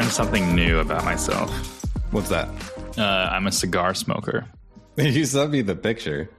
learned something new about myself. What's that? I'm a cigar smoker. You sent me the picture.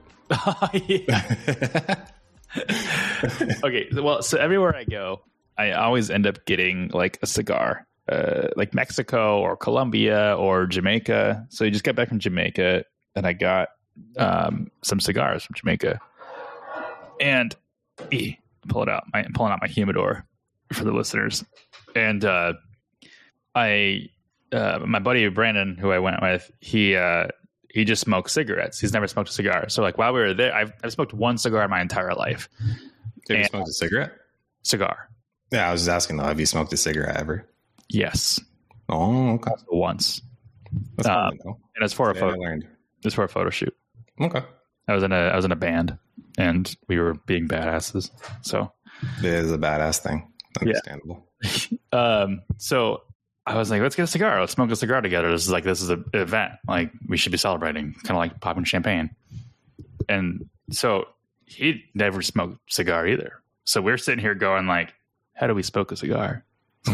Okay, well, so everywhere I go, I always end up getting like a cigar, like Mexico or Colombia or Jamaica. So you just got back from Jamaica, and I got some cigars from Jamaica. And pull it out. I'm pulling out my humidor for the listeners. And my buddy Brandon, who I went with, he just smoked cigarettes. He's never smoked a cigar. So like while we were there, I've smoked one cigar in my entire life. Have you smoked a cigarette? Cigar. Yeah, I was just asking though. Have you smoked a cigarette ever? Yes. Oh, okay. Once. That's fun to know. And it's for a photo. learned. It's for a photo shoot. Okay. I was in a band, and we were being badasses. So it is a badass thing. Understandable. Yeah. So I was like, let's get a cigar. Let's smoke a cigar together. This is an event. Like we should be celebrating, kind of like popping champagne. And so he never smoked a cigar either. So we're sitting here going like, how do we smoke a cigar? Did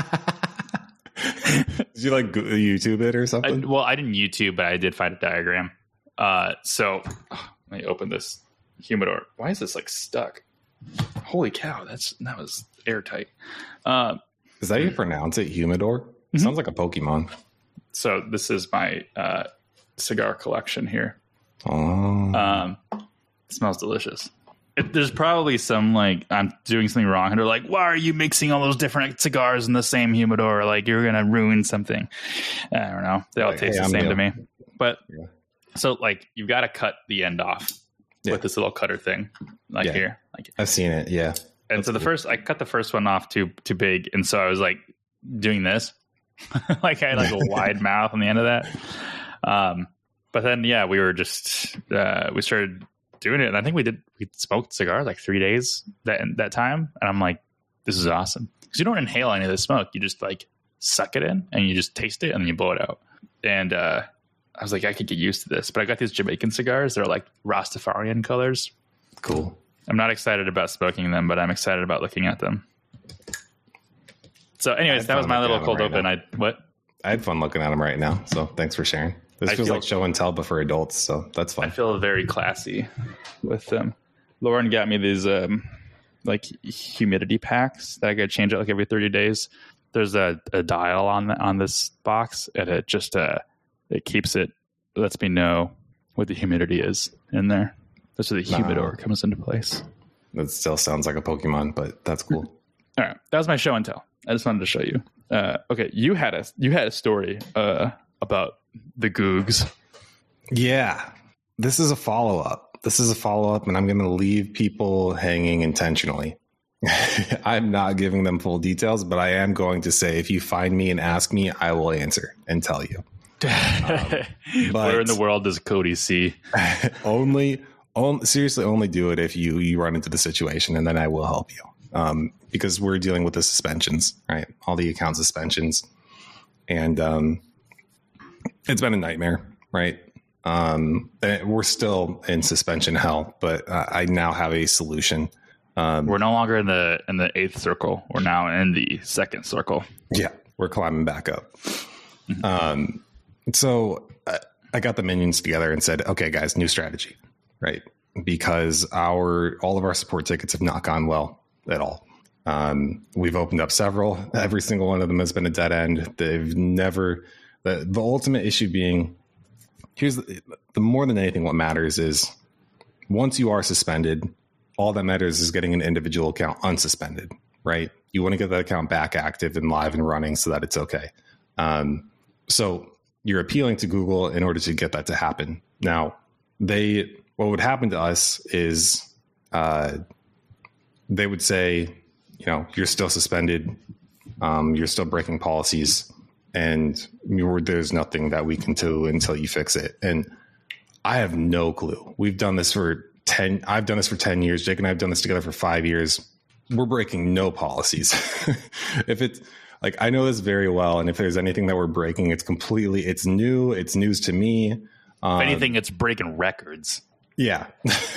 you like YouTube it or something? I didn't YouTube, but I did find a diagram. So let me open this humidor. Why is this like stuck? Holy cow. That was airtight. Is that how you pronounce it? Humidor? Mm-hmm. Sounds like a Pokemon. So this is my cigar collection here. Oh. It smells delicious. There's probably some like I'm doing something wrong, and they're like, "Why are you mixing all those different cigars in the same humidor? Like you're gonna ruin something." I don't know. They all taste the same to me. But so like you've got to cut the end off with this little cutter thing, like here. Like I've seen it. Yeah. And so I cut the first one off too big, and so I was like doing this, like I had like a wide mouth on the end of that. But then we were just we started doing it, and I think we smoked cigars like 3 days that time, and I'm like, this is awesome because you don't inhale any of the smoke, you just like suck it in and you just taste it and then you blow it out. And I was like, I could get used to this, but I got these Jamaican cigars. They're like Rastafarian colors. Cool. I'm not excited about smoking them, but I'm excited about looking at them. So anyways, that was my little cold open. I had fun looking at them right now. So thanks for sharing. This feels like show and tell, but for adults. So that's fun. I feel very classy with them. Lauren got me these like humidity packs that I got to change out like every 30 days. There's a dial on this box, and it just it lets me know what the humidity is in there. That's where the humidor comes into place. That still sounds like a Pokemon, but that's cool. All right, that was my show and tell. I just wanted to show you. Okay, you had a story about the Googs. Yeah, this is a follow up. And I'm going to leave people hanging intentionally. I'm not giving them full details, but I am going to say if you find me and ask me, I will answer and tell you. Where in the world does Cody see? Seriously, only do it if you run into the situation, and then I will help you. Because we're dealing with the suspensions, right? All the account suspensions. And it's been a nightmare, right? We're still in suspension hell, but I now have a solution. We're no longer in the eighth circle. We're now in the second circle. Yeah, we're climbing back up. So I got the minions together and said, okay, guys, new strategy, right? Because all of our support tickets have not gone well at all. We've opened up several. Every single one of them has been a dead end. They've never... The ultimate issue being, the more than anything, what matters is once you are suspended, all that matters is getting an individual account unsuspended, right? You want to get that account back active and live and running so that it's okay. So you're appealing to Google in order to get that to happen. Now, what would happen to us is they would say, you're still suspended. You're still breaking policies. And there's nothing that we can do until you fix it. And I have no clue. I've done this for 10 years. Jake and I have done this together for 5 years. We're breaking no policies. If it's like, I know this very well. And if there's anything that we're breaking, it's new. It's news to me. If anything, it's breaking records. Yeah.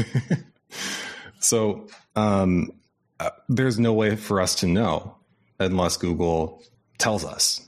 So there's no way for us to know unless Google tells us.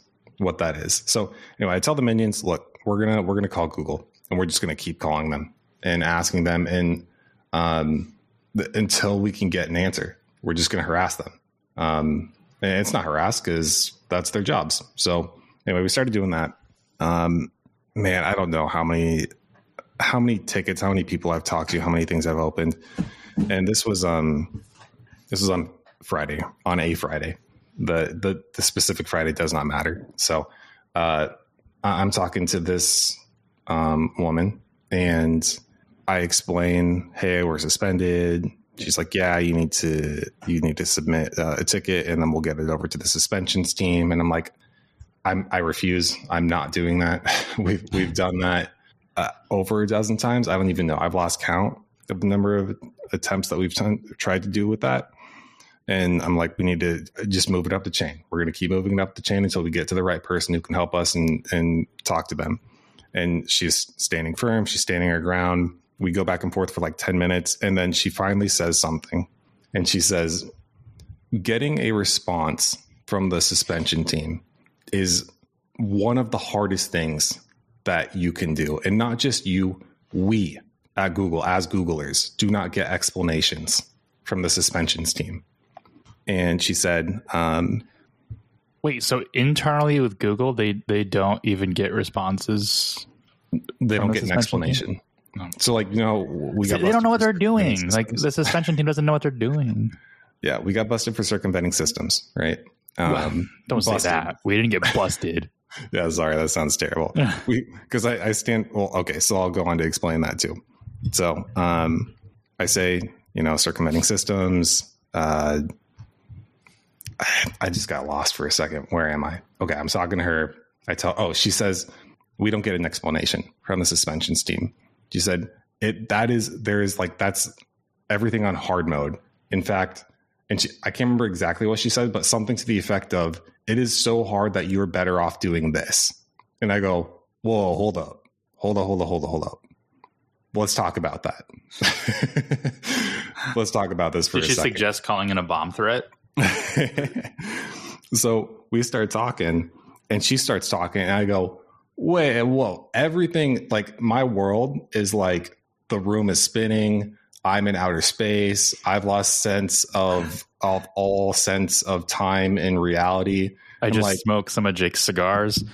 what that is. So anyway, I tell the minions, look, we're gonna call Google, and we're just gonna keep calling them and asking them, and until we can get an answer, we're just gonna harass them. And it's not harass because that's their jobs. So anyway, we started doing that. Man, I don't know how many tickets, how many people I've talked to, how many things I've opened. And this was on Friday, on a Friday. The specific Friday does not matter. So I'm talking to this woman, and I explain, hey, we're suspended. She's like, yeah, you need to submit a ticket, and then we'll get it over to the suspensions team. And I'm like, I refuse. I'm not doing that. We've done that over a dozen times. I don't even know. I've lost count of the number of attempts that we've tried to do with that. And I'm like, we need to just move it up the chain. We're going to keep moving it up the chain until we get to the right person who can help us and talk to them. And she's standing firm. She's standing her ground. We go back and forth for like 10 minutes. And then she finally says something. And she says, getting a response from the suspension team is one of the hardest things that you can do. And not just you, we at Google, as Googlers, do not get explanations from the suspensions team. And she said, wait, so internally with Google, they don't even get responses? They don't get an explanation. No. So like, they don't know what they're doing. Like the suspension team doesn't know what they're doing. Yeah. We got busted for circumventing systems, right? Don't busted. Say that. We didn't get busted. Yeah. Sorry. That sounds terrible. Because I stand, well, okay. So I'll go on to explain that too. So I say, circumventing systems, I just got lost for a second. Where am I? Okay. I'm talking to her. She says, we don't get an explanation from the suspensions team. She said that's everything on hard mode. In fact, I can't remember exactly what she said, but something to the effect of, it is so hard that you're better off doing this. And I go, whoa, hold up. Let's talk about that. Let's talk about this for a second. Did she suggest calling in a bomb threat? So we start talking, and she starts talking, and I go, wait, whoa, everything, like my world is like the room is spinning. I'm in outer space. I've lost sense of all sense of time and reality. I just smoked some of Jake's cigars.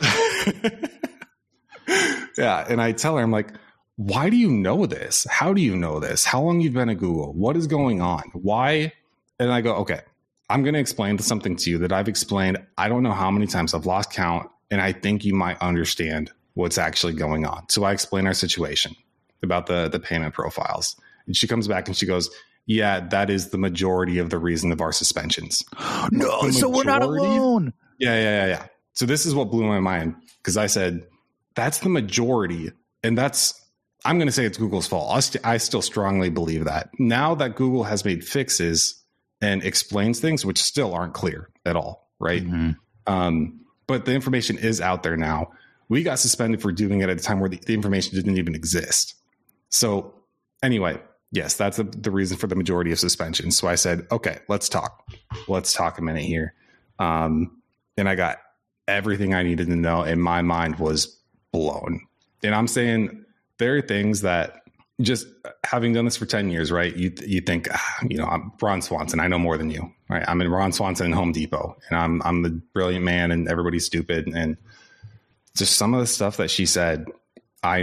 Yeah. And I tell her, I'm like, why do you know this? How do you know this? How long you've been at Google? What is going on? Why? And I go, okay, I'm going to explain something to you that I've explained. I don't know how many times. I've lost count. And I think you might understand what's actually going on. So I explain our situation about the payment profiles. And she comes back and she goes, yeah, that is the majority of the reason of our suspensions. No, so we're not alone. Yeah. So this is what blew my mind, because I said, that's the majority. And I'm going to say it's Google's fault. I still strongly believe that. Now that Google has made fixes and explains things, which still aren't clear at all, right? Mm-hmm. But the information is out there now. We got suspended for doing it at a time where the information didn't even exist. So anyway, yes, that's the reason for the majority of suspensions. So I said, okay, let's talk. Let's talk a minute here. And I got everything I needed to know, and my mind was blown. And I'm saying there are things that, just having done this for 10 years, right? You think, I'm Ron Swanson. I know more than you, right? I'm in Ron Swanson and Home Depot, and I'm the brilliant man, and everybody's stupid. And just some of the stuff that she said, I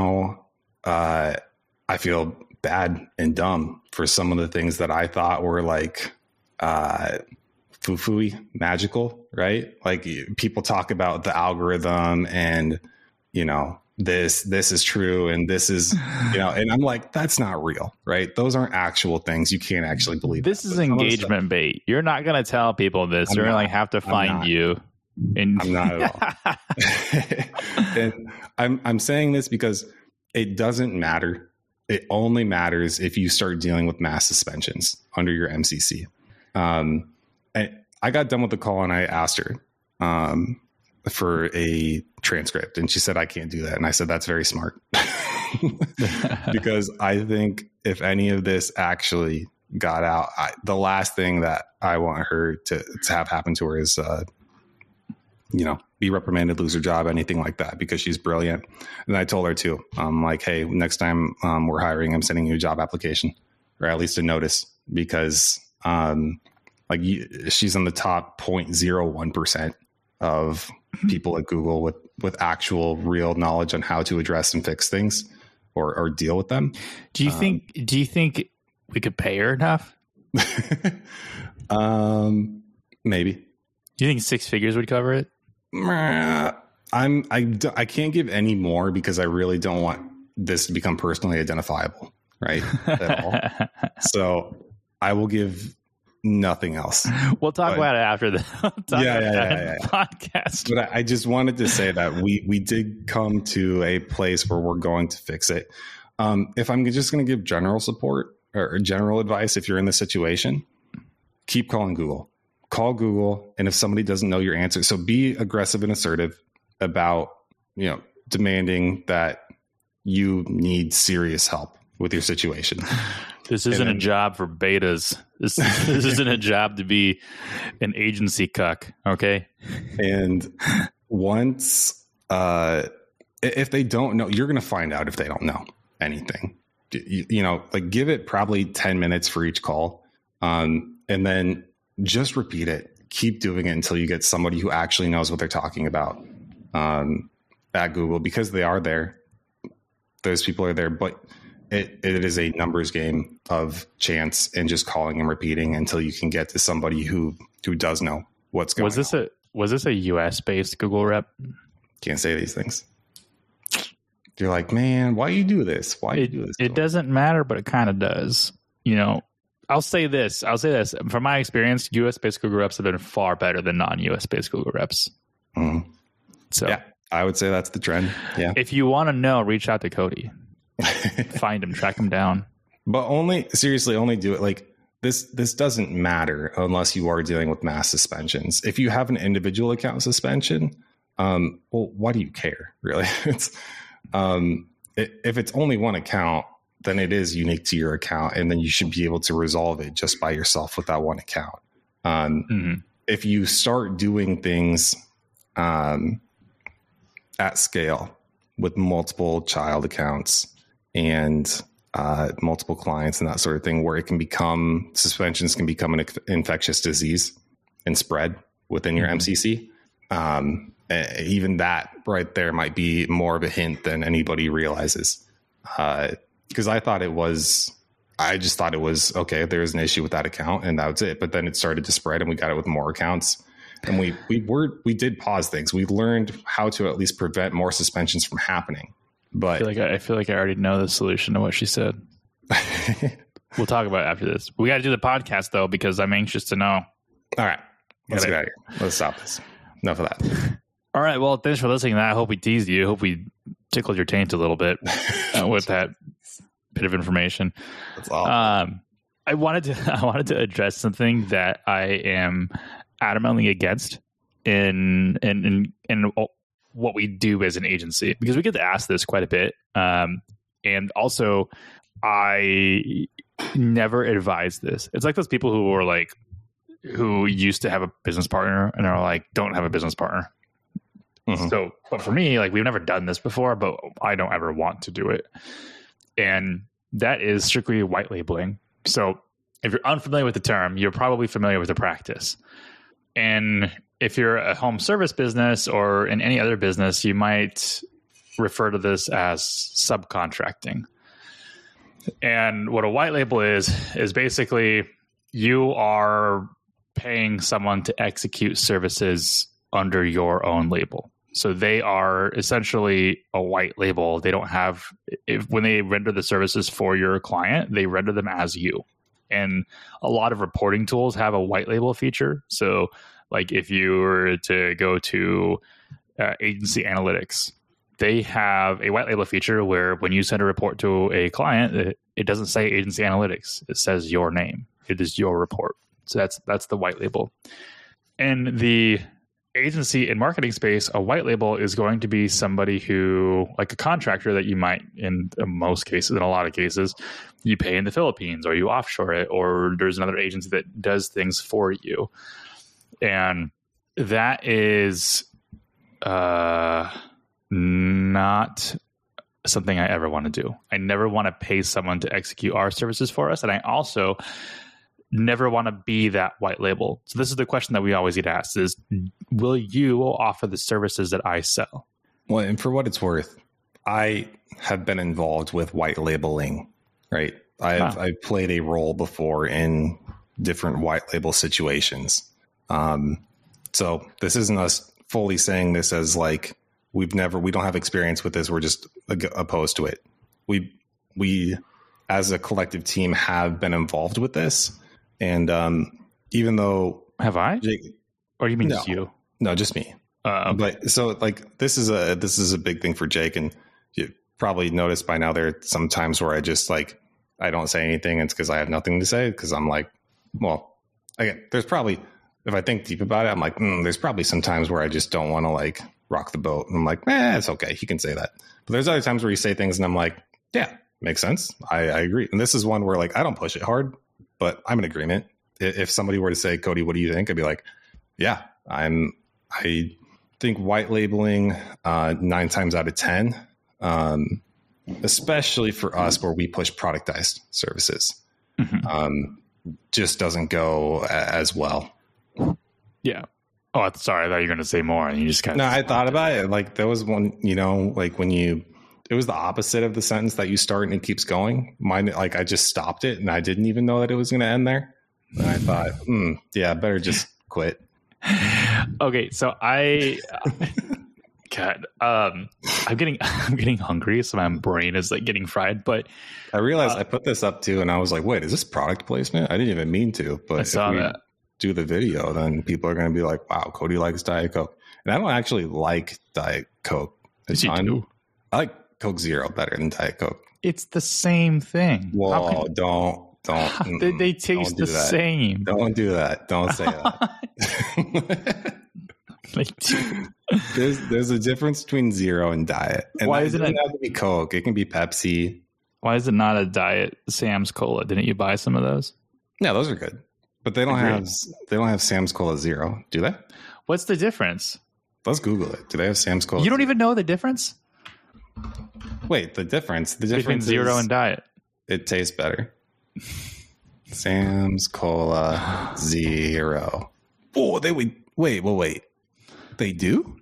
feel bad and dumb for some of the things that I thought were like foo-foo-y, magical, right? Like people talk about the algorithm and, this is true, and this is, and I'm like, that's not real, right? Those aren't actual things. You can't actually believe this is engagement bait. You're not going to tell people this. They're going to have to find you. And I'm not at all. And I'm saying this because it doesn't matter. It only matters if you start dealing with mass suspensions under your MCC. And I got done with the call, and I asked her, for a transcript, and she said, I can't do that. And I said, that's very smart. Because I think if any of this actually got out, the last thing that I want her to have happen to her is be reprimanded, lose her job, anything like that, because she's brilliant. And I told her too, like, hey, next time we're hiring, I'm sending you a job application, or at least a notice, because she's in the top 0.01% of people at Google with actual real knowledge on how to address and fix things or deal with them. Do you think we could pay her enough? Maybe. Do you think 6 figures would cover it? I can't give any more because I really don't want this to become personally identifiable, right? At all. So I will give nothing else. We'll talk about it after the podcast. But I just wanted to say that we did come to a place where we're going to fix it. If I'm just going to give general support or general advice, if you're in this situation, keep calling Google. Call Google, and if somebody doesn't know your answer, so be aggressive and assertive about, demanding that you need serious help with your situation. This isn't a job for betas. This isn't a job to be an agency cuck, okay? And once, if they don't know, you're going to find out if they don't know anything. Give it probably 10 minutes for each call, and then just repeat it. Keep doing it until you get somebody who actually knows what they're talking about at Google, because they are there. Those people are there, but it is a numbers game of chance and just calling and repeating until you can get to somebody who does know what's going on. Was this a US based Google rep? Can't say these things. You're like, man, why you do this? Why you do this? It doesn't matter, but it kind of does. I'll say this. From my experience, US-based Google reps have been far better than non-US-based Google reps. Mm-hmm. So, yeah, I would say that's the trend. Yeah. If you want to know, reach out to Cody. Find him, track him down. But only do it. Like this doesn't matter unless you are dealing with mass suspensions. If you have an individual account suspension, well, why do you care, really? It's if it's only one account, then it is unique to your account, and then you should be able to resolve it just by yourself with that one account. If you start doing things at scale with multiple child accounts and multiple clients and that sort of thing, where suspensions can become an infectious disease and spread within your MCC, even that right there might be more of a hint than anybody realizes. Because I just thought it was okay. There's an issue with that account, and that was it. But then it started to spread, and we got it with more accounts, and we did pause things. We learned how to at least prevent more suspensions from happening. But I feel like I already know the solution to what she said. We'll talk about it after this. We got to do the podcast though, because I'm anxious to know. All right, let's get out of here. Let's stop this. Enough of that. All right. Well, thanks for listening. I hope we teased you. I hope we tickled your taint a little bit with that bit of information. That's awesome. I wanted to address something that I am adamantly against in what we do as an agency, because we get asked this quite a bit. And also I never advise this. It's like those people who used to have a business partner and are like, don't have a business partner. Mm-hmm. So, but for me, we've never done this before, but I don't ever want to do it. And that is strictly white labeling. So if you're unfamiliar with the term, you're probably familiar with the practice. And if you're a home service business or in any other business, you might refer to this as subcontracting. And what a white label is basically you are paying someone to execute services under your own label. So they are essentially a white label. They don't have, when they render the services for your client, they render them as you. And a lot of reporting tools have a white label feature. So if you were to go to Agency Analytics, they have a white label feature where when you send a report to a client, it doesn't say Agency Analytics. It says your name. It is your report. So that's the white label. And the agency and marketing space, a white label is going to be somebody who, like a contractor that you might, in most cases, in a lot of cases, you pay in the Philippines or you offshore it, or there's another agency that does things for you. And that is Not something I ever want to do. I never want to pay someone to execute our services for us. And I also never want to be that white label. So this is the question that we always get asked is, will you offer the services that I sell? Well, and for what it's worth, I have been involved with white labeling, right? I've played a role before in different white label situations. So this isn't us fully saying this as like, we don't have experience with this. We're just opposed to it. We as a collective team have been involved with this. And even though have I, Jake, or you mean just you? No, just me. Okay. But so like, this is a big thing for Jake. And you probably noticed by now there are some times where I just like, I don't say anything. And it's because I have nothing to say. Because I'm like, well, again, there's probably, if I think deep about it, I'm like, there's probably some times where I just don't want to like rock the boat. And I'm like, it's okay. He can say that. But there's other times where you say things and I'm like, yeah, makes sense. I agree. And this is one where like, I don't push it hard, but I'm in agreement. If somebody were to say, Cody, what do you think? I'd be like, yeah, I think white labeling 9 times out of 10, especially for us where we push productized services, just doesn't go as well. Yeah. Oh, sorry. I thought you were going to say more and you just kind of. No, I thought about it. Like there was one, like when it was the opposite of the sentence that you start and it keeps going. Mine, like I just stopped it and I didn't even know that it was going to end there. And I thought, yeah, better just quit. Okay. So God, I'm getting hungry. So my brain is like getting fried, but I realized I put this up too. And I was like, wait, is this product placement? I didn't even mean to, but I saw that. Do the video, then people are going to be like, wow, Cody likes Diet Coke. And I don't actually like Diet Coke. It's fine. I like Coke Zero better than Diet Coke. It's the same thing. Whoa, don't. They taste the same. Don't do that. Don't say that. There's a difference between Zero and Diet. And why isn't it have to be Coke? It can be Pepsi. Why is it not a Diet Sam's Cola? Didn't you buy some of those? Yeah, those are good. But they don't have Sam's Cola Zero, do they? What's the difference? Let's Google it. Do they have Sam's Cola? You don't even know the difference? Wait, the difference between Zero and Diet. It tastes better. Sam's Cola Zero. Oh, wait. They do?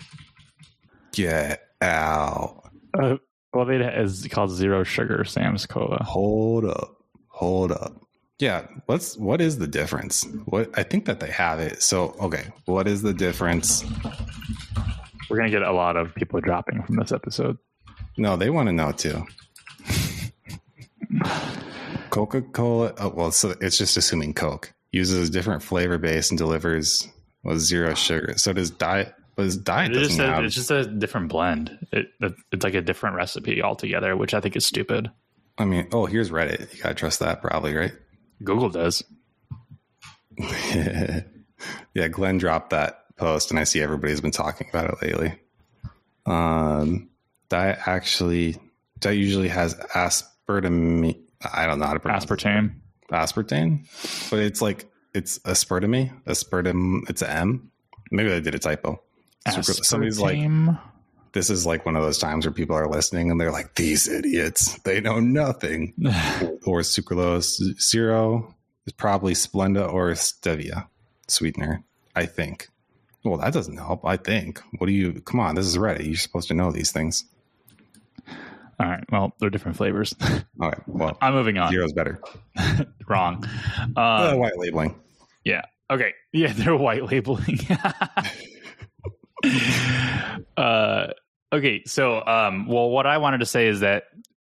Get out. Well, it's called Zero Sugar Sam's Cola. Hold up. Yeah, what is the difference? I think that they have it. So, okay, what is the difference? We're going to get a lot of people dropping from this episode. No, they want to know too. Coca-Cola, so it's just assuming Coke uses a different flavor base and delivers zero sugar. So does Diet, but Diet it's just a different blend. It's like a different recipe altogether, which I think is stupid. I mean, here's Reddit. You got to trust that probably, right? Google does. Yeah, Glenn dropped that post, and I see everybody's been talking about it lately. Diet usually has aspartame. I don't know how to pronounce aspartame, but it's aspartame. It's an M. Maybe I did a typo. Somebody's like, this is like one of those times where people are listening and they're like, these idiots, they know nothing. Or sucralose. Zero is probably Splenda or stevia sweetener, I think. Well, that doesn't help, I think. Come on, this is Reddit. You're supposed to know these things. All right. Well, they're different flavors. All right. Well, I'm moving on. Zero's better. Wrong. White labeling. Yeah. Okay. Yeah, they're white labeling. Okay. So, what I wanted to say is that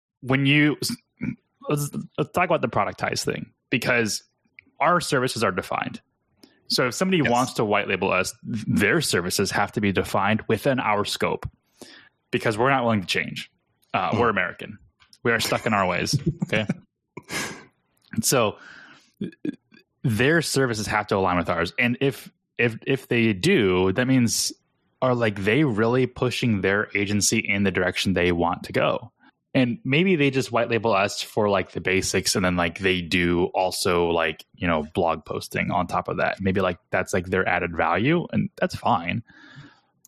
let's talk about the productized thing, because our services are defined. So if somebody wants to white label us, their services have to be defined within our scope, because we're not willing to change. We're American. We are stuck in our ways. Okay. So their services have to align with ours. And if they do, that means, are like they really pushing their agency in the direction they want to go? And maybe they just white label us for like the basics, and then like they do also like, blog posting on top of that. Maybe like that's like their added value, and that's fine.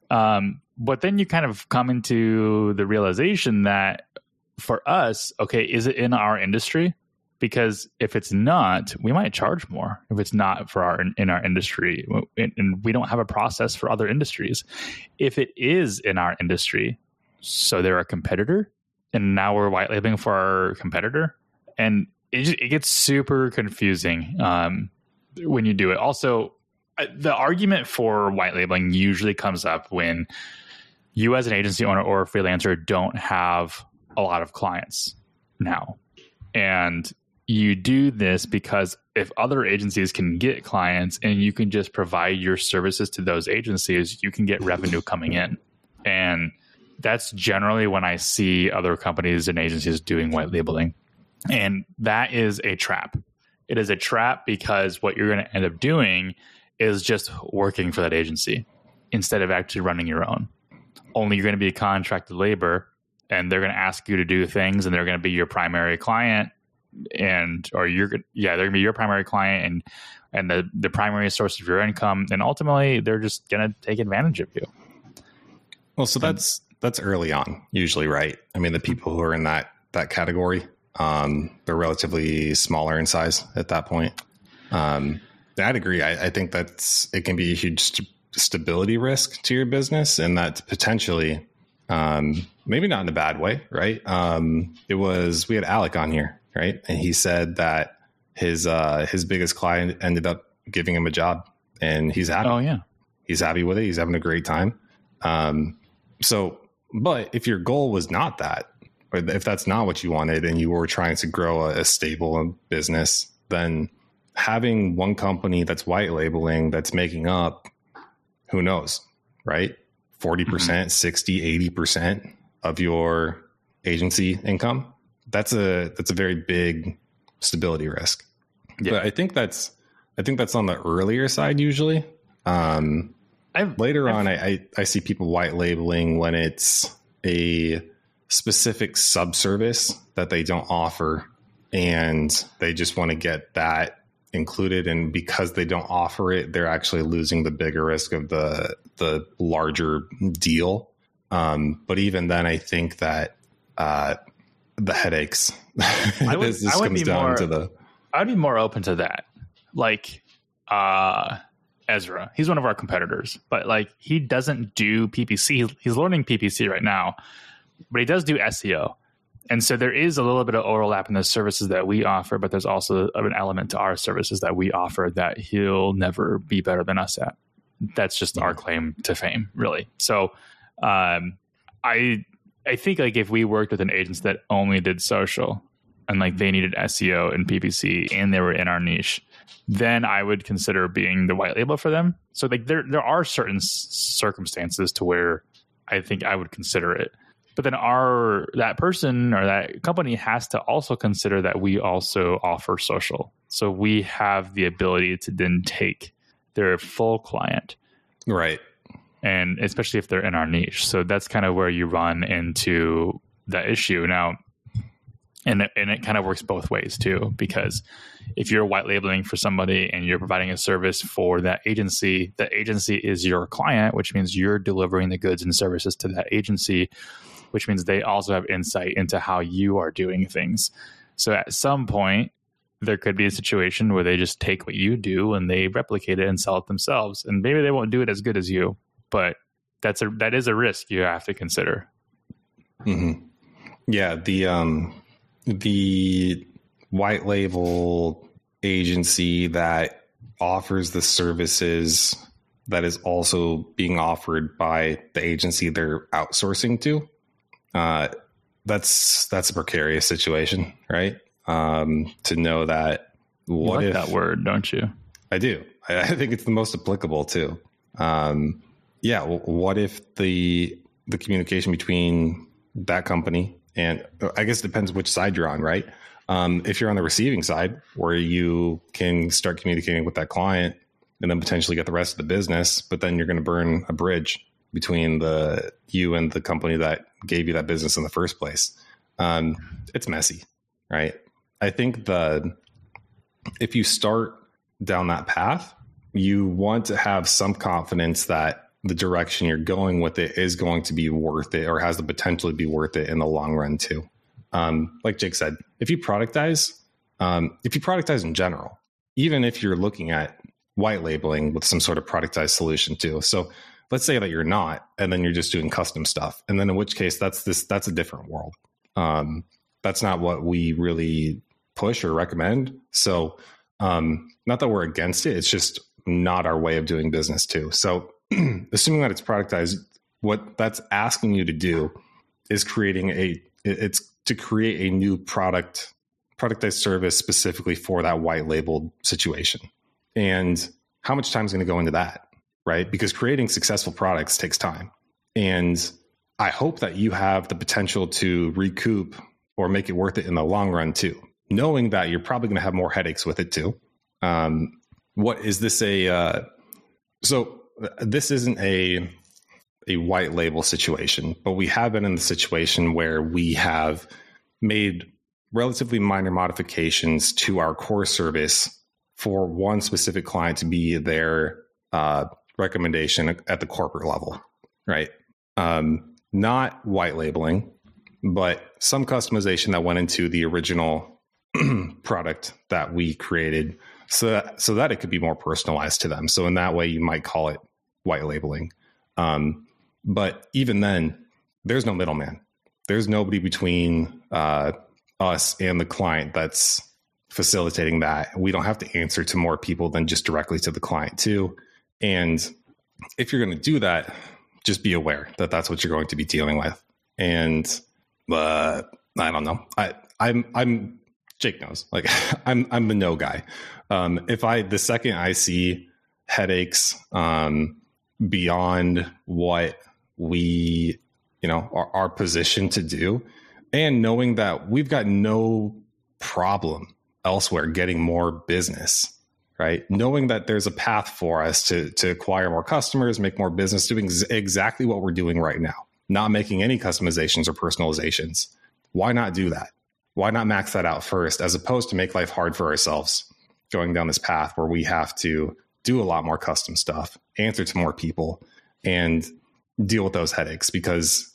But then you kind of come into the realization that for us, okay, is it in our industry? Because if it's not, we might charge more if it's not in our industry, and we don't have a process for other industries. If it is in our industry, so they're a competitor, and now we're white labeling for our competitor, and it gets super confusing when you do it. Also, the argument for white labeling usually comes up when you as an agency owner or a freelancer don't have a lot of clients now. And you do this because if other agencies can get clients and you can just provide your services to those agencies, you can get revenue coming in. And that's generally when I see other companies and agencies doing white labeling. And that is a trap. It is a trap because what you're going to end up doing is just working for that agency instead of actually running your own. Only you're going to be contracted labor, and they're going to ask you to do things, and they're going to be your primary client, they're going to be your primary client and the primary source of your income, and ultimately they're just going to take advantage of you. Well, so that's early on, usually, right? I mean, the people who are in that category, they're relatively smaller in size at that point. I'd agree. I think it can be a huge stability risk to your business, and that potentially, maybe not in a bad way, right? We had Alec on here, right? And he said that his biggest client ended up giving him a job, and he's happy. Oh yeah. He's happy with it. He's having a great time. But if your goal was not that, or if that's not what you wanted and you were trying to grow a stable business, then having one company that's white labeling, that's making up, who knows, right? 40%, 60, 80% of your agency income. That's a very big stability risk. Yeah. But I think that's on the earlier side usually. Later on, I see people white labeling when it's a specific subservice that they don't offer, and they just want to get that included. And because they don't offer it, they're actually losing the bigger risk of the larger deal. But even then, I think that the headaches. I'd be more open to that. Like Ezra, he's one of our competitors, but like he doesn't do PPC. He's learning PPC right now, but he does do SEO. And so there is a little bit of overlap in the services that we offer, but there's also an element to our services that we offer that he'll never be better than us at. That's just our claim to fame, really. So I think like if we worked with an agency that only did social and like they needed SEO and PPC and they were in our niche, then I would consider being the white label for them. So like there are certain circumstances to where I think I would consider it. But then that person or that company has to also consider that we also offer social. So we have the ability to then take their full client. Right. And especially if they're in our niche. So that's kind of where you run into the issue. Now, and it kind of works both ways too, because if you're white labeling for somebody and you're providing a service for that agency, the agency is your client, which means you're delivering the goods and services to that agency, which means they also have insight into how you are doing things. So at some point, there could be a situation where they just take what you do and they replicate it and sell it themselves. And maybe they won't do it as good as you, but that is a risk you have to consider. Mm-hmm. Yeah, the white label agency that offers the services that is also being offered by the agency they're outsourcing to, that's a precarious situation, right? To know that what you like that word, don't you? I do. I think it's the most applicable too. What if the communication between that company, and I guess it depends which side you're on, right? If you're on the receiving side, where you can start communicating with that client and then potentially get the rest of the business, but then you're going to burn a bridge between you and the company that gave you that business in the first place. It's messy, right? I think if you start down that path, you want to have some confidence that the direction you're going with it is going to be worth it, or has the potential to be worth it in the long run too. Like Jake said, if you productize in general, even if you're looking at white labeling with some sort of productized solution too. So let's say that you're not, and then you're just doing custom stuff. And then in which case that's a different world. That's not what we really push or recommend. So not that we're against it. It's just not our way of doing business too. So assuming that it's productized, what that's asking you to do is create a new productized service specifically for that white labeled situation. And how much time is going to go into that, right? Because creating successful products takes time. And I hope that you have the potential to recoup or make it worth it in the long run too, knowing that you're probably going to have more headaches with it too. What is this so this isn't a white label situation, but we have been in the situation where we have made relatively minor modifications to our core service for one specific client to be their recommendation at the corporate level, right? Not white labeling, but some customization that went into the original product that we created so that it could be more personalized to them. So in that way, you might call it white labeling. But even then, there's no middleman. There's nobody between us and the client that's facilitating that. We don't have to answer to more people than just directly to the client too. And if you're going to do that, just be aware that that's what you're going to be dealing with. And I don't know. I'm Jake knows. Like I'm the no guy. The second I see headaches beyond what we, our position to do, and knowing that we've got no problem elsewhere getting more business, right? Knowing that there's a path for us to acquire more customers, make more business, doing exactly what we're doing right now, not making any customizations or personalizations. Why not do that? Why not max that out first, as opposed to make life hard for ourselves going down this path where we have to do a lot more custom stuff, answer to more people, and deal with those headaches? Because,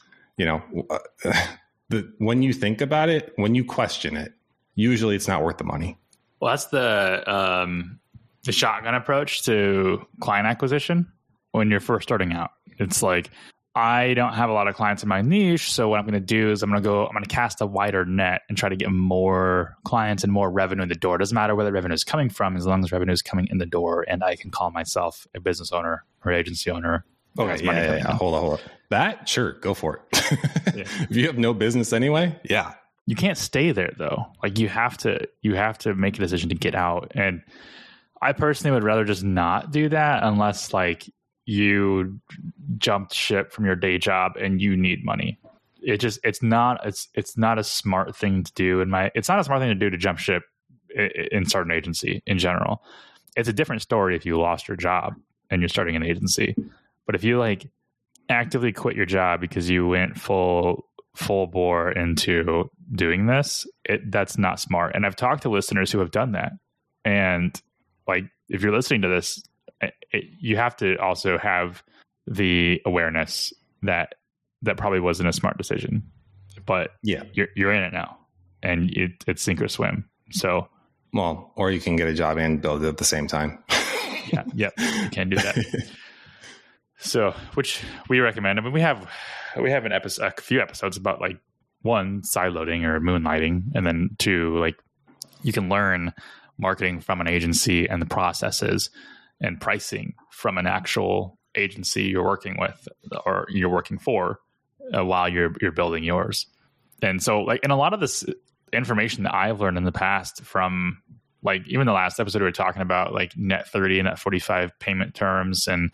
when you think about it, when you question it, usually it's not worth the money. Well, that's the shotgun approach to client acquisition when you're first starting out. It's like, I don't have a lot of clients in my niche, so what I'm going to do is I'm going to cast a wider net and try to get more clients and more revenue in the door. It doesn't matter where the revenue is coming from, as long as revenue is coming in the door, and I can call myself a business owner or agency owner. Okay, yeah. Hold on. That, sure, go for it. Yeah. If you have no business anyway, yeah. You can't stay there though. Like you have to make a decision to get out. And I personally would rather just not do that unless like you jumped ship from your day job and you need money. It's not a smart thing to do. It's not a smart thing to do to jump ship and start an agency in general. It's a different story if you lost your job and you're starting an agency. But if you like actively quit your job because you went full bore into doing this, that's not smart. And I've talked to listeners who have done that. And like, if you're listening to this, you have to also have the awareness that probably wasn't a smart decision. But yeah, you're in it now, and it's sink or swim. So, well, or you can get a job and build it at the same time. You can do that. So, which we recommend. I mean, we have a few episodes about like, one, sideloading or moonlighting, and then two, like you can learn marketing from an agency and the processes and pricing from an actual agency you're working with or you're working for while you're building yours. And so like, and a lot of this information that I've learned in the past from like, even the last episode we were talking about like net 30 and net 45 payment terms and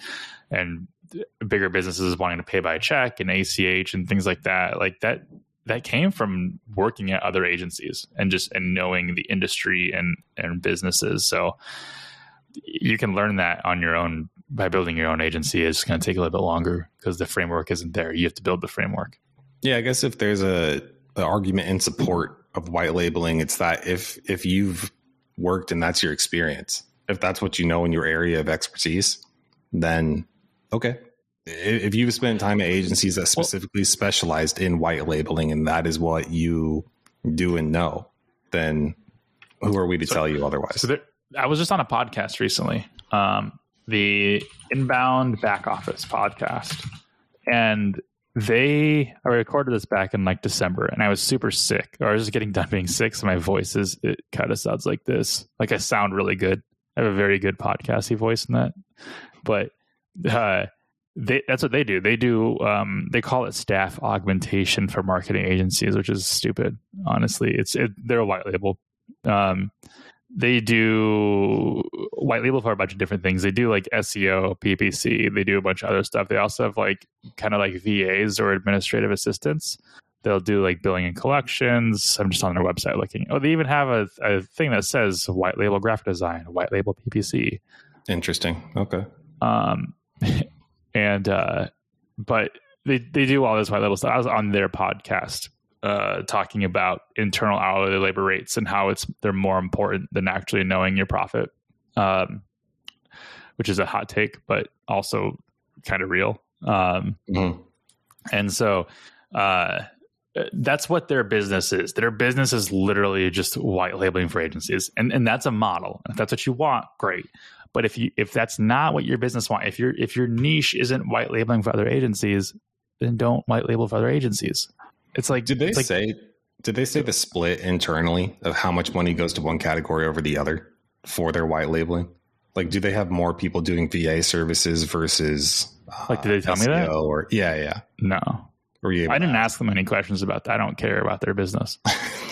bigger businesses wanting to pay by check and ACH and things like that. Like that came from working at other agencies and knowing the industry and businesses. So you can learn that on your own by building your own agency. It's going to take a little bit longer because the framework isn't there. You have to build the framework. Yeah, I guess if there's an argument in support of white labeling, it's that if you've worked and that's your experience, if that's what you know in your area of expertise, then okay, if you've spent time at agencies that specifically specialized in white labeling and that is what you do and know, then who are we to tell you otherwise? So I was just on a podcast recently, the Inbound Back Office podcast, and I recorded this back in like December, and I was super sick, or I was just getting done being sick, so my voice it kind of sounds like this. Like I sound really good. I have a very good podcasty voice in that, but that's what they do. They do they call it staff augmentation for marketing agencies, which is stupid. Honestly, they're a white label. They do white label for a bunch of different things. They do like SEO, PPC. They do a bunch of other stuff. They also have like kind of like VAs or administrative assistants. They'll do like billing and collections. I'm just on their website looking. Oh, they even have a thing that says white label graphic design, white label PPC. Interesting. Okay. But they do all this white label stuff. I was on their podcast talking about internal hourly labor rates and how they're more important than actually knowing your profit, which is a hot take, but also kind of real. And so that's what their business is. Their business is literally just white labeling for agencies, and that's a model. If that's what you want, great. But if that's not what your business wants, if your niche isn't white labeling for other agencies, then don't white label for other agencies. It's like, did they say the split internally of how much money goes to one category over the other for their white labeling? Like, do they have more people doing VA services versus like? Did they tell SEO me that? Or yeah. No. I didn't ask them any questions about that. I don't care about their business.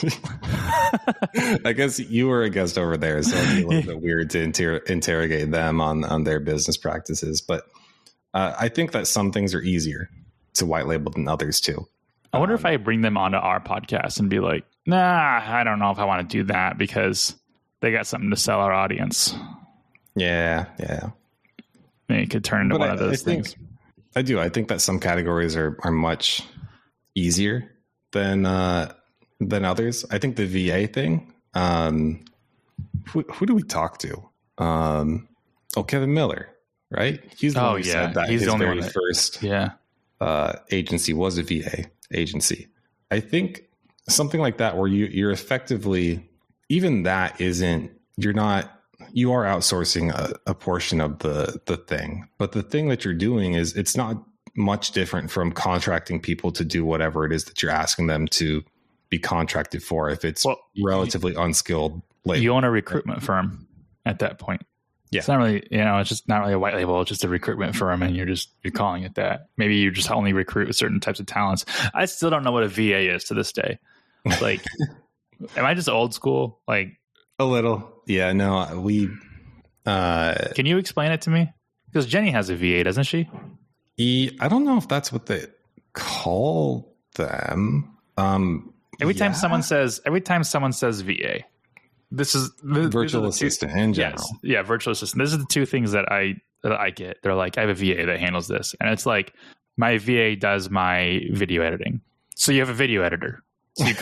I guess you were a guest over there, so it'd be a little bit weird to interrogate them on their business practices. But I think that some things are easier to white label than others too. I wonder if I bring them onto our podcast and be like, nah, I don't know if I want to do that because they got something to sell our audience. Yeah. Maybe it could turn into one of those things. I do. I think that some categories are much easier than others. I think the VA thing. Who do we talk to? Kevin Miller, right? He's the one who said that he's his the very first agency was a VA agency. I think something like that where you're effectively, even that isn't, you are outsourcing a portion of the thing, but the thing that you're doing is it's not much different from contracting people to do whatever it is that you're asking them to be contracted for. If it's relatively unskilled labor. You own a recruitment firm at that point. Yeah. It's not really, it's just not really a white label. It's just a recruitment firm and you're calling it that. Maybe you just only recruit certain types of talents. I still don't know what a VA is to this day. Like, am I just old school? Like a little. Yeah, no, can you explain it to me? Because Jenny has a VA, doesn't she? I don't know if that's what they call them. Every time someone says VA, this virtual assistant in general. Yes, yeah, virtual assistant. This is the two things that I get. They're like, I have a VA that handles this, and it's like my VA does my video editing. So you have a video editor. So you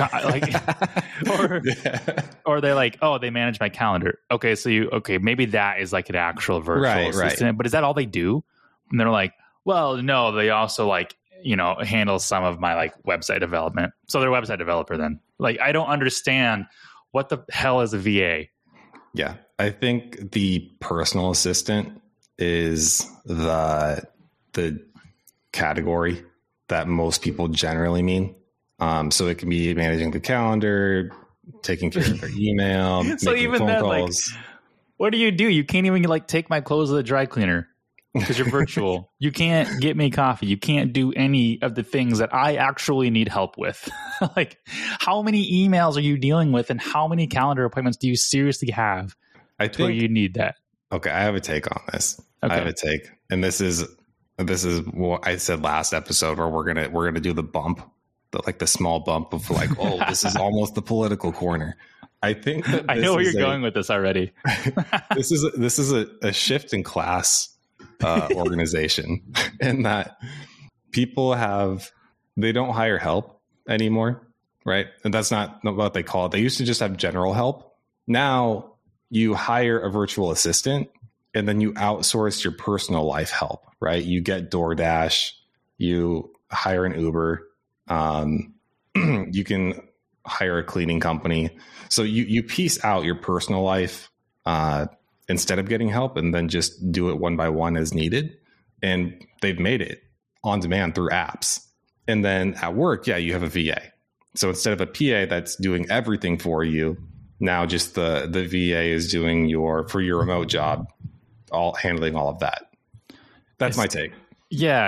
or they're like, oh, they manage my calendar. Okay, maybe that is like an actual virtual assistant. Right. But is that all they do? And they're like, well, no, they also handle some of my like website development. So they're a website developer then. Like, I don't understand what the hell is a VA. Yeah, I think the personal assistant is the category that most people generally mean. So it can be managing the calendar, taking care of their email, so making even phone then, calls. Like, what do? You can't even take my clothes to the dry cleaner because you're virtual. You can't get me coffee. You can't do any of the things that I actually need help with. Like, how many emails are you dealing with, and how many calendar appointments do you seriously have? I think where you need that. Okay, I have a take on this. Okay. I have a take, and this is what I said last episode, where we're gonna do the bump. The small bump of this is almost the political corner. I think that I know where you're going with this already. This is a shift in class organization, in that people they don't hire help anymore, right? And that's not what they call it. They used to just have general help. Now you hire a virtual assistant, and then you outsource your personal life help, right? You get DoorDash, you hire an Uber, you can hire a cleaning company. So you piece out your personal life instead of getting help, and then just do it one by one as needed. And they've made it on demand through apps. And then at work, you have a VA. So instead of a PA that's doing everything for you, now just the VA is doing for your remote job, handling all of that. That's my take. Yeah.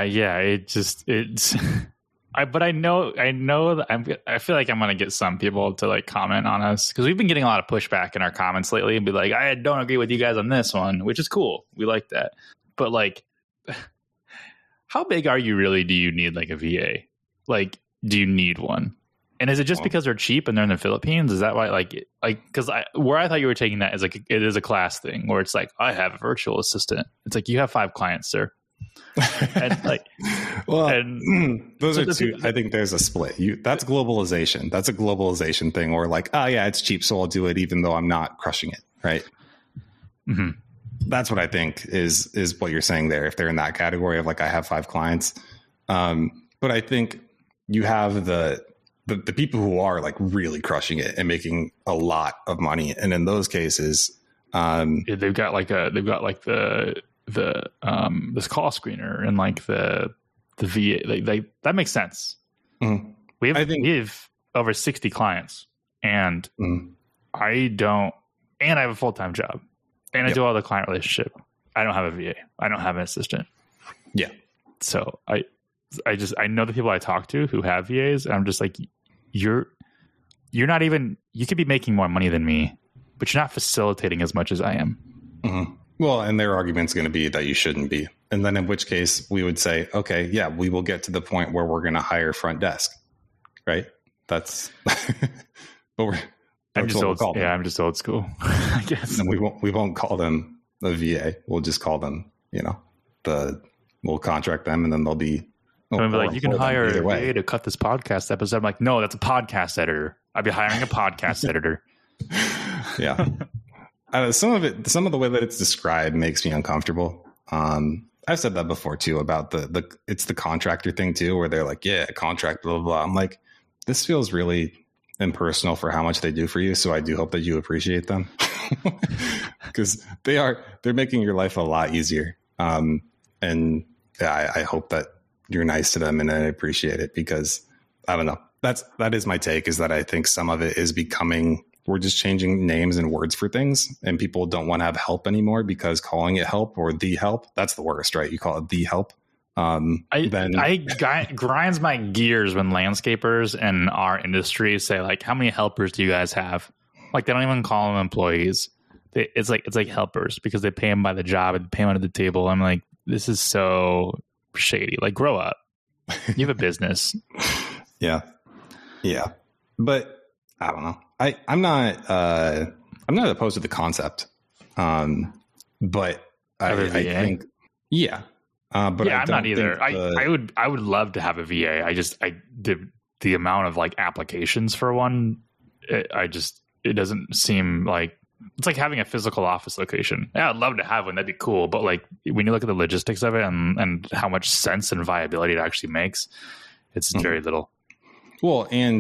But I know that I feel like I'm going to get some people to like comment on us, because we've been getting a lot of pushback in our comments lately and be like, I don't agree with you guys on this one, which is cool. We like that. But like, how big are you really? Do you need like a VA? Like, do you need one? And is it just because they're cheap and they're in the Philippines? Is that why? Because where I thought you were taking that is like it is a class thing where it's like, I have a virtual assistant. It's like, you have 5 clients, sir. And like, those are two. I think there's a split. That's globalization. That's a globalization thing, or like, oh yeah, it's cheap, so I'll do it, even though I'm not crushing it. Right. Mm-hmm. That's what I think is what you're saying there. If they're in that category of like, I have 5 clients, but I think you have the people who are like really crushing it and making a lot of money, and in those cases, they've got the this call screener and like the VA. That makes sense. Mm-hmm. We have over 60 clients, and I have a full-time job, and I do all the client relationship. I don't have a VA. I don't have an assistant. Yeah. So I know the people I talk to who have VAs, and I'm just like, you're not even, you could be making more money than me, but you're not facilitating as much as I am. Mm-hmm. Well, and their argument's going to be that you shouldn't be. And then in which case we would say, okay, yeah, we will get to the point where we're going to hire front desk, right? That's, but I'm just old. Yeah, I'm just old school, I guess. And we won't call them a VA. We'll just call them, we'll contract them, and then they'll be. Like, you can hire a VA to cut this podcast episode. I'm like, no, that's a podcast editor. I'd be hiring a podcast editor. Yeah. Some of the way that it's described makes me uncomfortable. I've said that before too, about it's the contractor thing too, where they're like, yeah, contract, blah, blah, blah. I'm like, this feels really impersonal for how much they do for you. So I do hope that you appreciate them, because they're making your life a lot easier. And yeah, I hope that you're nice to them and I appreciate it, because I don't know. That is my take, is that I think some of it is becoming, we're just changing names and words for things, and people don't want to have help anymore, because calling it help or the help, that's the worst, right? You call it the help. I grinds my gears when landscapers in our industry say like, how many helpers do you guys have? Like, they don't even call them employees. It's like helpers, because they pay them by the job and pay them under the table. I'm like, this is so shady. Like, grow up. You have a business. Yeah. But I don't know. I'm not opposed to the concept. But I think, yeah. But yeah, I'm not either. I would love to have a VA. The amount of like applications for one, it doesn't seem like, it's like having a physical office location. Yeah, I'd love to have one. That'd be cool. But like, when you look at the logistics of it and how much sense and viability it actually makes, it's very little. Well, and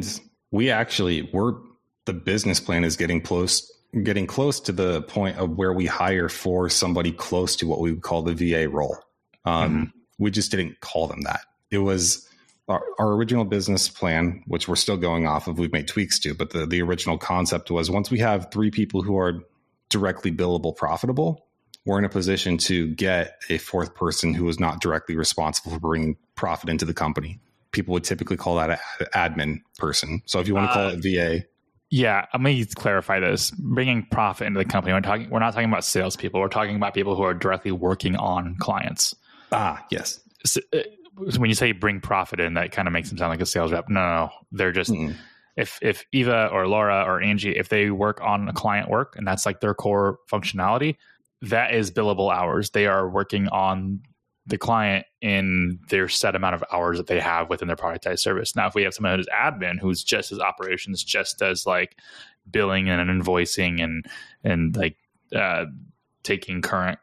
the business plan is getting close to the point of where we hire for somebody close to what we would call the VA role. We just didn't call them that. It was our original business plan, which we're still going off of. We've made tweaks to, but the original concept was, once we have 3 people who are directly billable profitable, we're in a position to get a 4th person who is not directly responsible for bringing profit into the company. People would typically call that an admin person. So if you want to call it VA. Yeah, I'm going to clarify this. Bringing profit into the company, we're not talking about salespeople. We're talking about people who are directly working on clients. Yes. So, when you say bring profit in, that kind of makes them sound like a sales rep. No. They're just, if Eva or Laura or Angie, if they work on a client work and that's like their core functionality, that is billable hours. They are working on the client in their set amount of hours that they have within their productized service. Now, if we have someone who's admin, who's just as operations, just as like billing and invoicing and like taking current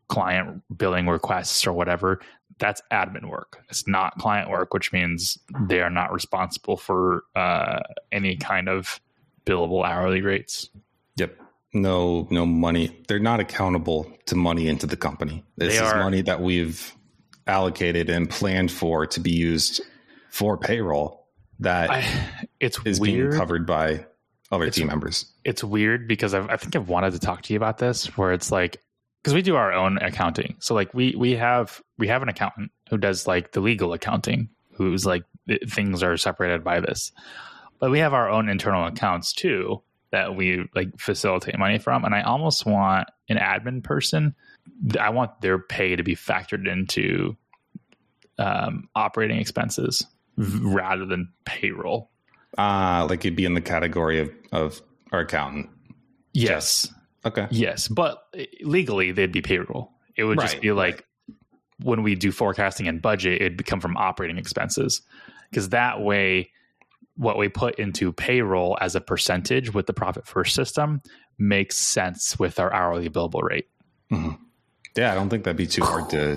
client billing requests or whatever, that's admin work. It's not client work, which means they are not responsible for any kind of billable hourly rates. Yep. No money. They're not accountable to money into the company. This is money that we've allocated and planned for to be used for payroll that is being covered by other team members. It's weird because I think I've wanted to talk to you about this, where it's like, because we do our own accounting. So like we have an accountant who does like the legal accounting, who's like things are separated by this. But we have our own internal accounts too that we like facilitate money from. And I almost want an admin person. I want their pay to be factored into operating expenses rather than payroll. Like it'd be in the category of our accountant. Yes. Okay. Yes. But legally they'd be payroll. It would just be like when we do forecasting and budget, it'd become from operating expenses, because that way what we put into payroll as a percentage with the profit first system makes sense with our hourly billable rate. Mm-hmm. Yeah. I don't think that'd be too hard to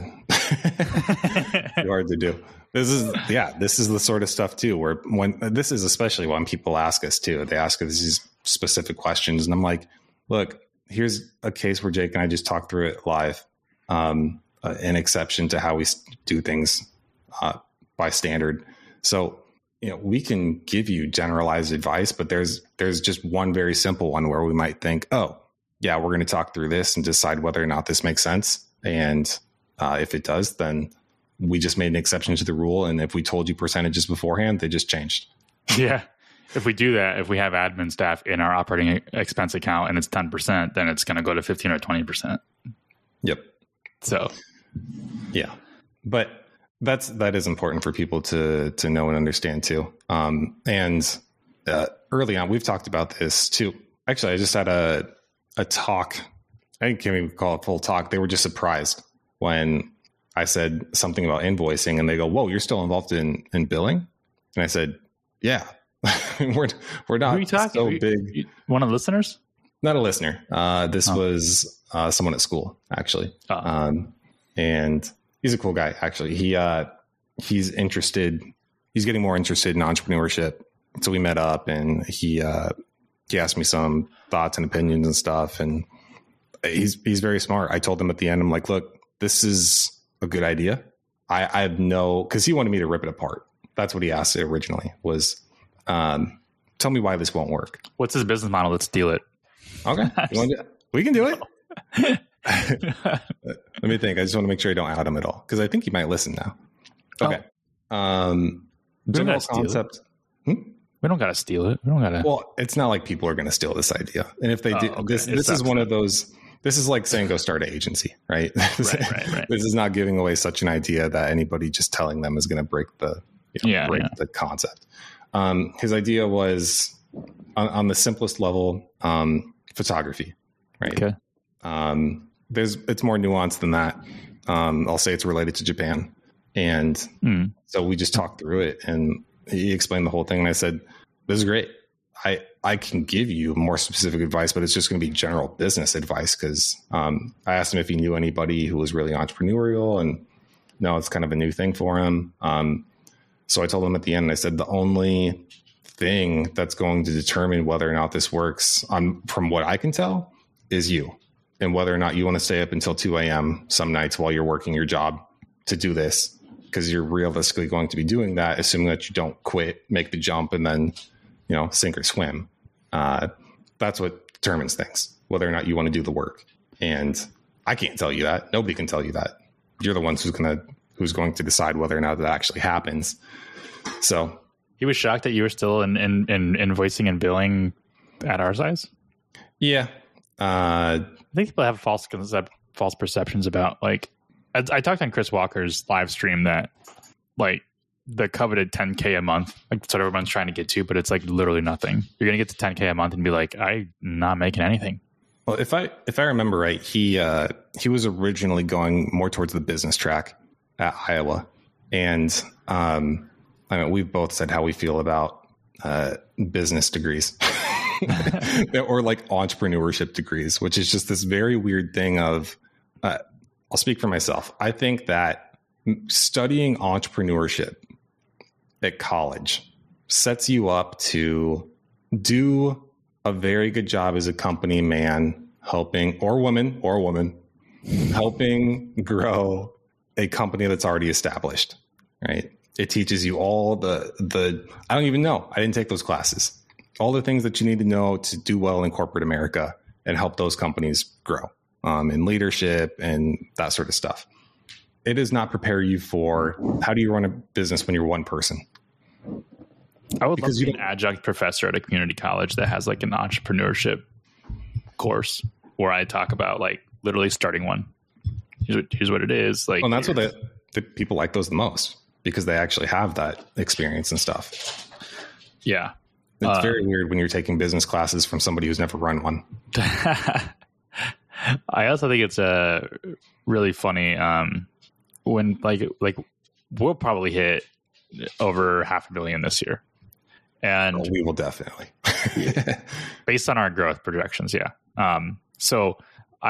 do. This is the sort of stuff too, where this is especially when people ask us too, they ask us these specific questions, and I'm like, look, here's a case where Jake and I just talked through it live, an exception to how we do things by standard. So, we can give you generalized advice, but there's just one very simple one where we might think, oh yeah, we're going to talk through this and decide whether or not this makes sense. And if it does, then we just made an exception to the rule. And if we told you percentages beforehand, they just changed. Yeah. If we do that, if we have admin staff in our operating expense account and it's 10%, then it's going to go to 15 or 20%. Yep. So, yeah, but that is important for people to know and understand too. And early on, we've talked about this too. Actually, I just had a talk. I can't even call it a full talk. They were just surprised when I said something about invoicing, and they go, "Whoa, you're still involved in billing?" And I said, "Yeah, we're not." Who are you talking? So big. One of the listeners? Not a listener. This was someone at school, actually, and he's a cool guy. Actually, he's interested. He's getting more interested in entrepreneurship. So we met up, and he asked me some thoughts and opinions and stuff, and he's very smart. I told him at the end, I'm like, "Look, this is a good idea. I have because he wanted me to rip it apart. That's what he asked originally was, tell me why this won't work. What's his business model? Let's steal it. Okay. We can do it. Let me think. I just want to make sure I don't out him at all, because I think he might listen now. Okay. General concept. We don't got to steal it. We don't got to. Well, it's not like people are going to steal this idea. And if they do, this is one of those. This is like saying go start an agency, right? Right. This is not giving away such an idea that anybody just telling them is going to break the the concept. His idea was on the simplest level, photography, right? Okay. It's more nuanced than that. I'll say it's related to Japan. And so we just talked through it, and he explained the whole thing. And I said, this is great. I can give you more specific advice, but it's just going to be general business advice. Cause, I asked him if he knew anybody who was really entrepreneurial, and no, it's kind of a new thing for him. So I told him at the end, I said, the only thing that's going to determine whether or not this works, from what I can tell, is you, and whether or not you want to stay up until 2 a.m. some nights while you're working your job to do this, because you're realistically going to be doing that, assuming that you don't quit, make the jump, and then, sink or swim. That's what determines things, whether or not you want to do the work. And I can't tell you that. Nobody can tell you that. You're the ones who's going to decide whether or not that actually happens. So he was shocked that you were still in invoicing and billing at our size. Yeah. I think people have false perceptions about, like, I talked on Chris Walker's live stream that, like, the coveted 10K a month, like, that's what everyone's trying to get to, but it's like literally nothing. You're going to get to 10K a month and be like, I'm not making anything. Well, if I remember right, he was originally going more towards the business track at Iowa. And I mean, we've both said how we feel about business degrees or like entrepreneurship degrees, which is just this very weird thing of I'll speak for myself. I think that studying entrepreneurship at college sets you up to do a very good job as a company man helping, or woman, helping grow a company that's already established, right? It teaches you all the I don't even know. I didn't take those classes. All the things that you need to know to do well in corporate America and help those companies grow in leadership and that sort of stuff. It does not prepare you for how do you run a business when you're one person. I would love to be an adjunct professor at a community college that has like an entrepreneurship course where I talk about like literally starting one. Here's what it is. Like, and that's what the people like those the most, because they actually have that experience and stuff. Yeah. It's very weird when you're taking business classes from somebody who's never run one. I also think it's really funny when like we'll probably hit over 500,000 this year. And we will definitely. Based on our growth projections. Yeah. So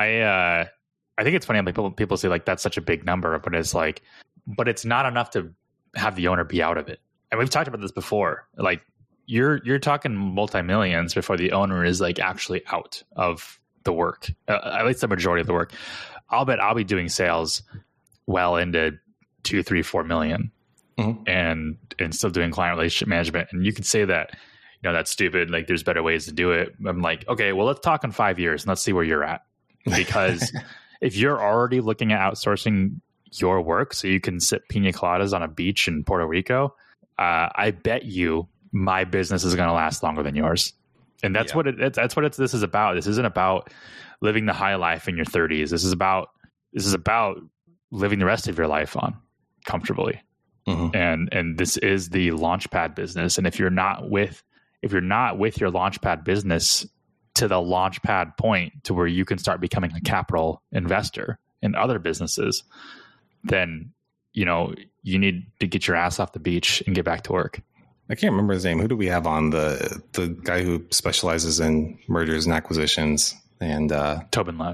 I think it's funny how people say like, that's such a big number, but it's not enough to have the owner be out of it. And we've talked about this before. Like you're talking multi-millions before the owner is like actually out of the work, at least the majority of the work. I'll bet I'll be doing sales well into 2, 3, 4 million. Mm-hmm. and still doing client relationship management. And you could say that, that's stupid. Like there's better ways to do it. I'm like, okay, well, let's talk in 5 years and let's see where you're at. Because if you're already looking at outsourcing your work so you can sip pina coladas on a beach in Puerto Rico, I bet you my business is going to last longer than yours. And that's what this is about. This isn't about living the high life in your 30s. This is about living the rest of your life on comfortably. Mm-hmm. And this is the Launchpad business. And if you're not with your Launchpad business to the Launchpad point to where you can start becoming a capital investor in other businesses, then, you need to get your ass off the beach and get back to work. I can't remember his name. Who do we have on the guy who specializes in mergers and acquisitions and David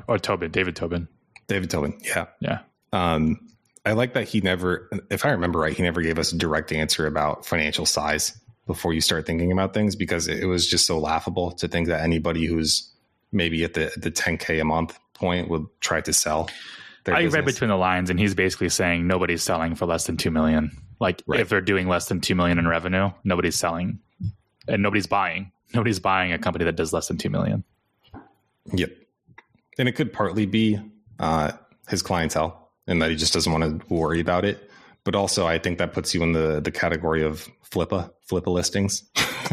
Tobin. David Tobin. Yeah. Yeah. I like that he never, if I remember right, he never gave us a direct answer about financial size before you start thinking about things, because it was just so laughable to think that anybody who's maybe at the 10K a month point would try to sell their business. read between the lines, and he's basically saying nobody's selling for less than 2 million. Like if they're doing less than 2 million in revenue, nobody's selling, and nobody's buying. Nobody's buying a company that does less than 2 million. Yep. And it could partly be his clientele, and that he just doesn't want to worry about it. But also, I think that puts you in the category of flippa listings.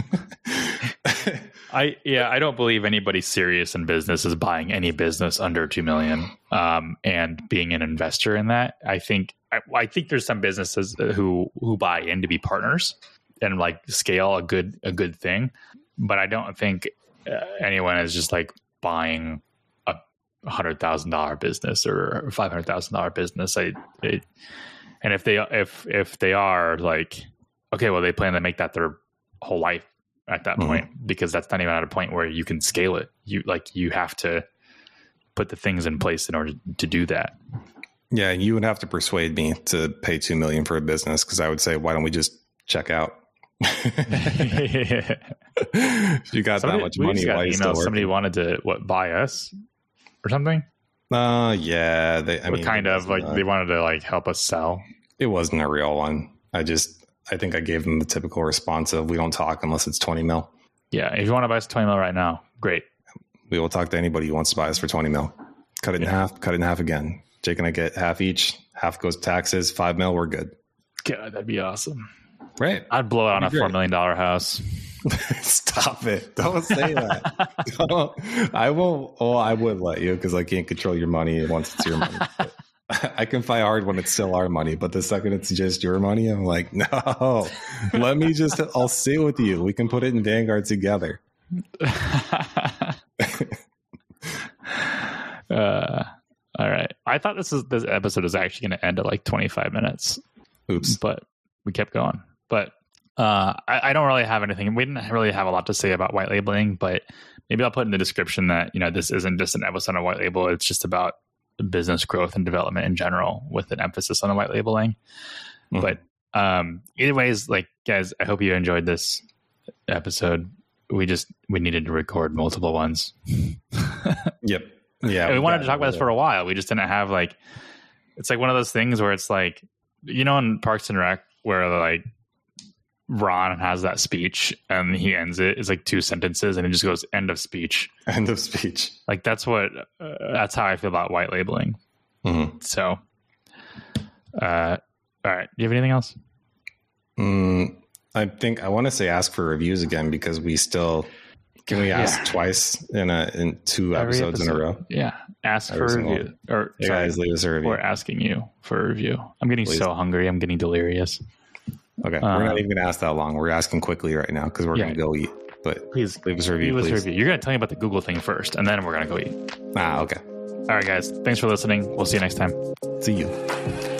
I don't believe anybody serious in business is buying any business under 2 million and being an investor in that. I think there's some businesses who buy in to be partners and like scale a good thing, but I don't think anyone is just like buying $100,000 business or $500,000 business. And if they are like, okay, well, they plan to make that their whole life at that point, because that's not even at a point where you can scale it. You have to put the things in place in order to do that. Yeah. You would have to persuade me to pay 2 million for a business, because I would say, why don't we just check out? If you got that much money, why you still working? Somebody wanted to buy us or something? Yeah. They wanted to like help us sell. It wasn't a real one. I think I gave them the typical response of, we don't talk unless it's 20 mil. Yeah. If you want to buy us 20 mil right now, great. We will talk to anybody who wants to buy us for 20 mil. Cut it in half again. Jake and I get half each. Half goes taxes, 5 mil. We're good. God, that'd be awesome. Right. I'd blow it on a $4 million house. Stop it. Don't say that. I won't. Oh, I would let you, because I can't control your money once it's your money. I can fight hard when it's still our money, but the second it's just your money, I'm like, no, I'll sit with you. We can put it in Vanguard together. All right. I thought this episode is actually going to end at like 25 minutes. Oops. But we kept going. But I don't really have anything. We didn't really have a lot to say about white labeling, but maybe I'll put in the description that, this isn't just an episode on white label. It's just about business growth and development in general, with an emphasis on the white labeling. But either ways, like, guys, I hope you enjoyed this episode. We needed to record multiple ones. Yep. Yeah. And we wanted to talk about this for a while. We just didn't have like, it's like one of those things where it's like, you know, in Parks and Rec where like Ron has that speech and he ends it. It's like 2 sentences and it just goes end of speech. End of speech. Like that's how I feel about white labeling. Mm-hmm. So, all right. Do you have anything else? I think I want to say ask for reviews again, because we still can we ask twice in 2 episodes in a row. Yeah, ask for a review. Or hey guys, leave us a review. We're asking you for a review. I'm getting so hungry. I'm getting delirious. Okay, we're not even going to ask that long. We're asking quickly right now because we're going to go eat. But please leave us a review. You're going to tell me about the Google thing first, and then we're going to go eat. Okay. All right, guys. Thanks for listening. We'll see you next time. See you.